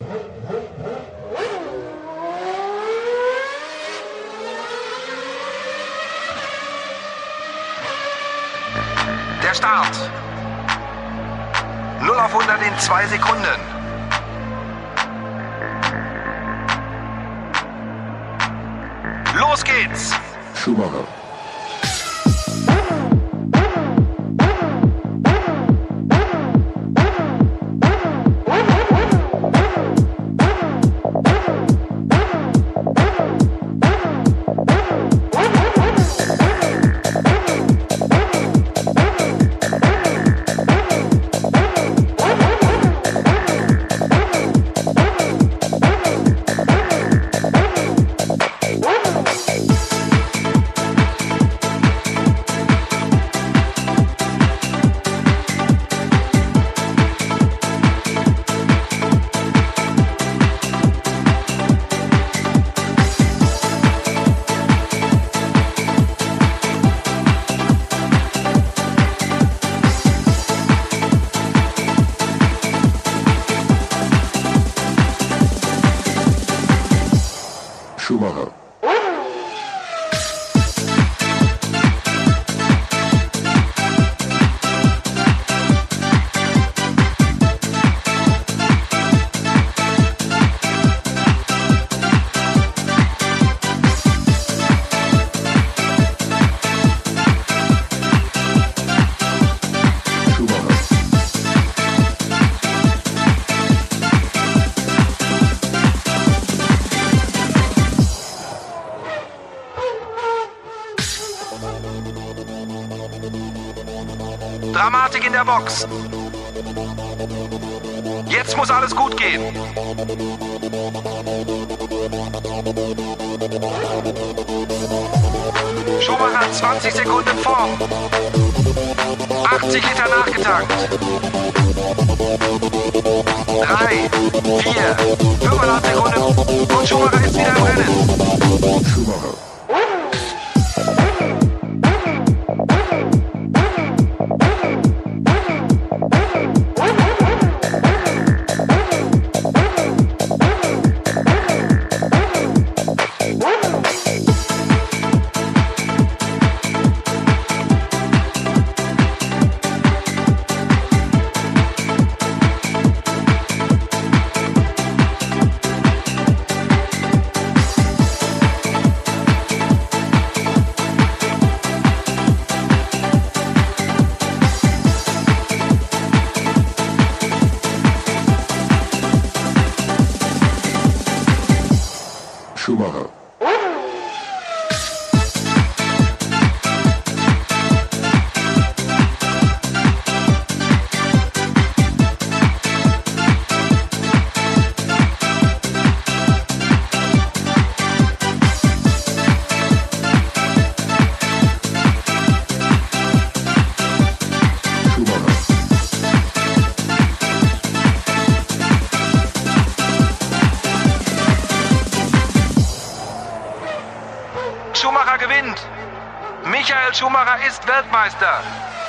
Der Start. 0 auf 100 in 2 Sekunden. Los geht's! Schumacher. Schumacher. Dramatik in der Box. Jetzt muss alles gut gehen. Schumacher 20 Sekunden vor. 80 Liter nachgetankt. 3, 4, 5,5 Sekunden und Schumacher ist wieder im Rennen. Schumacher. Schumacher. Schumacher gewinnt. Michael Schumacher ist Weltmeister.